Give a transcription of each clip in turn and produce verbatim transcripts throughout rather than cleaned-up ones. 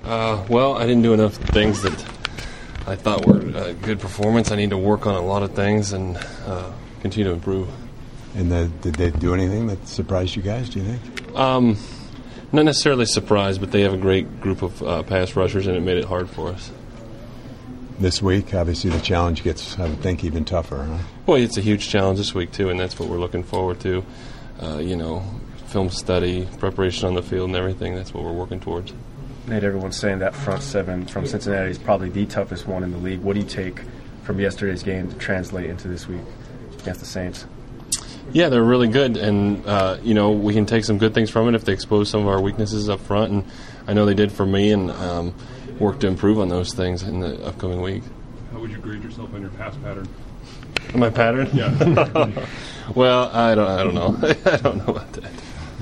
Uh, well, I didn't do enough things that I thought were a good performance. I need to work on a lot of things and uh, continue to improve. And the, did they do anything that surprised you guys, do you think? Um, not necessarily surprised, but they have a great group of uh, pass rushers, and it made it hard for us. This week, obviously the challenge gets, I would think, even tougher, huh? Well, it's a huge challenge this week, too, and that's what we're looking forward to. Uh, you know, film study, preparation on the field and everything, that's what we're working towards. Nate, everyone's saying that front seven from Cincinnati is probably the toughest one in the league. What do you take from yesterday's game to translate into this week against the Saints? Yeah, they're really good, and, uh, you know, we can take some good things from it if they expose some of our weaknesses up front, and I know they did for me, and um, work to improve on those things in the upcoming week. How would you grade yourself on your pass pattern? My pattern? Yeah. Well, I don't, I don't know. I don't know about that.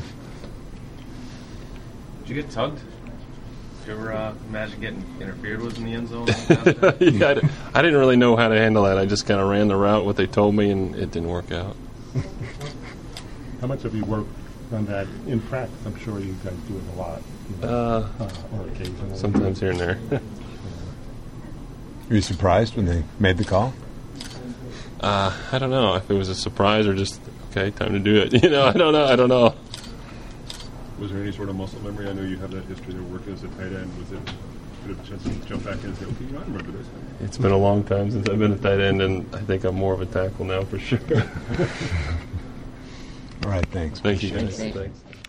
Did you get tugged? Did you ever uh, imagine getting interfered with in the end zone? yeah, I, d- I didn't really know how to handle that. I just kind of ran the route, what they told me, and it didn't work out. How much have you worked on that in practice? I'm sure you guys do it a lot. You know, Uh, uh, or occasionally. sometimes here and there. Were you surprised when they made the call? uh, I don't know if it was a surprise or just, okay, time to do it. You know, I don't know. I don't know. Was there any sort of muscle memory? I know you have that history of working as a tight end. Was it a bit of a chance to jump back in and say, okay, you know, I remember this? It's been a long time since I've been a tight end, and I think I'm more of a tackle now for sure. All right, thanks. Thank you, Appreciate guys. it. Thanks.